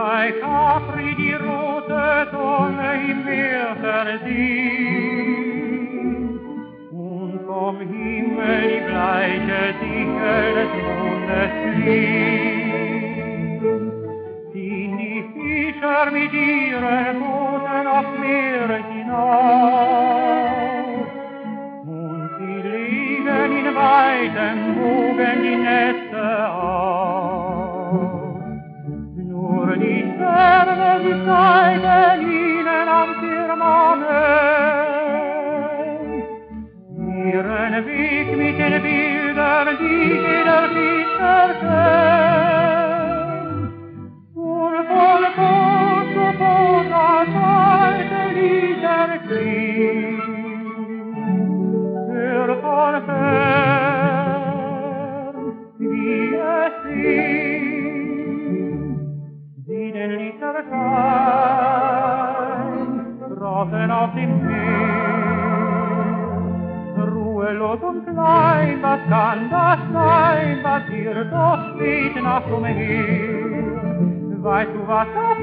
bei Capri die rote Sonne im Meer versieht und vom Himmel die bleiche Sichel des Mondes fliegt, ziehen die Fischer mit ihren Booten aufs Meer hinaus und sie legen in weitem Bogen die Netze aus. Nur die Sterne, die zeigen ihnen am Firmament ihren Weg mit den Bildern, die jeder Fischer kennt. Und von Boot zu Boot als alte Lieder klingt, hört von fern, wie es singt. Sie den Lichterschein troffen auf dem Meer, ruhelos und klein, was kann das sein, was hier so spät nachts umher? Weißt du, was das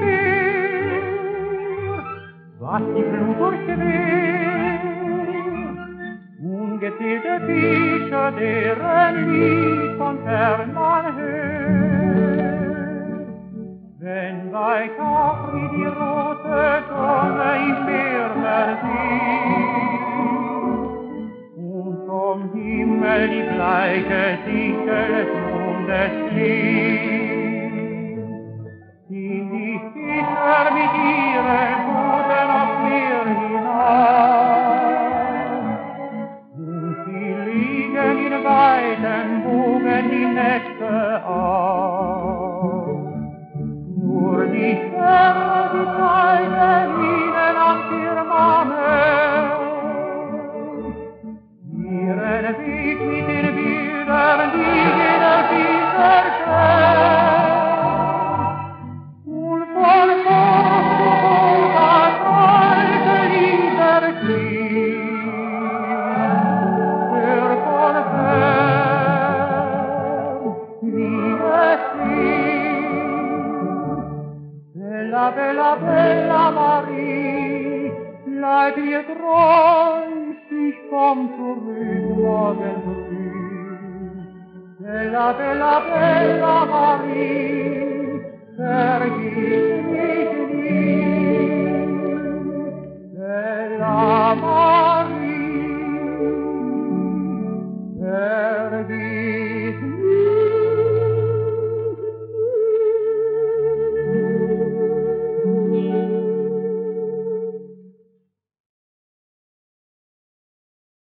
ist, was die Flut durchquert? Ungezählte Fische, deren Lied von fern man hört. Wenn bei Capri die rote Sonne im Meer versieht und vom Himmel die bleiche Sichel des Mondes fliegt, ziehen die Fischer mit ihren Booten aufs Meer hinaus und sie legen in weiten Bogen die Netze aus. Nur die Sterne, die zeigen ihnen am Firmament ihren Weg mit den Bildern, die jeder Fischer kennt. Und von Boot zu Boot als alte Lieder klingt, hört von fern, wie es singt. Bella, bella, bella Marie, bleib mir treu, ich komm zurück morgen früh. Bella, bella, bella Marie,